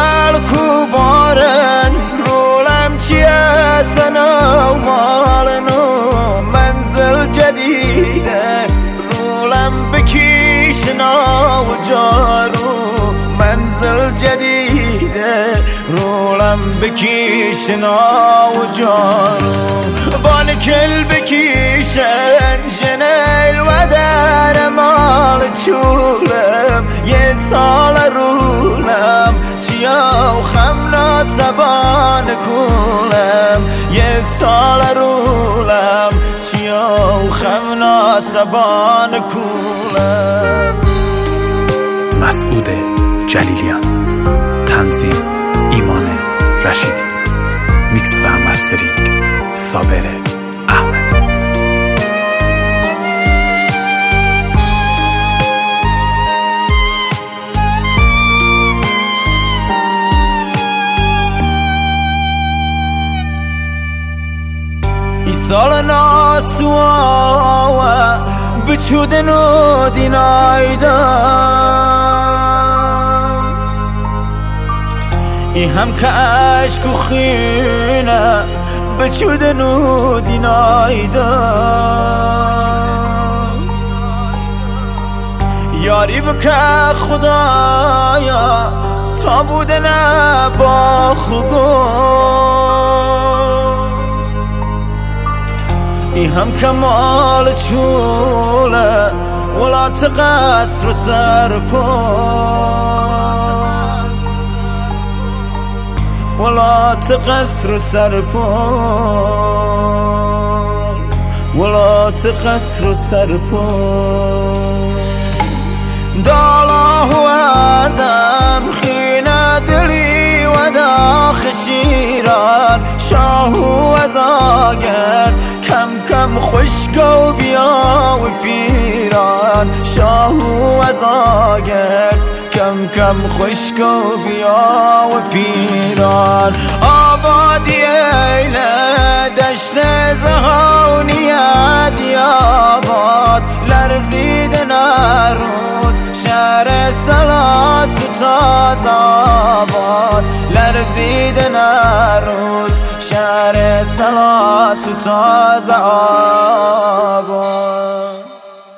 خلقو بارن رولم چیه سنا و مالنو منزل جدیده رولم بکیشنا و جارو منزل جدیده رولم بکیشنا و جارو بان کل بکیشن جنیل و در مال چولم یه سال رولم چیا و خمنا زبان کولم یه سال رولم چیا و خمنا زبان کولم. مسعود جلیلیان، تنظیم ایمان رشیدی، میکس و مسترینگ صابر احمد. ای سال ناسوا بچودن و دینایدم ای هم که عشق و خینه بچودن و دینایدم یاری بکه خدایا تا بودن با خوگم ای هم کمال چوله ولا تقصر سر پا ولا تقصر سر پا ولا تقصر سر پا دالا وردم خینه دلی و داخ شیران شاهو از آگر کم کم خشکو بیا و پیران شاهو از آگر کم کم خشکو بیا و پیران آبادی ایله دشت زهونیت یاباد لرزیدن روز شهر سلاس و تاز آباد لرزیدن روز شهر سلاس و تاز آباد.